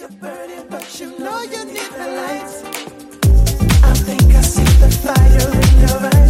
you're burning, but you know you need the light. I think I see the fire in your eyes.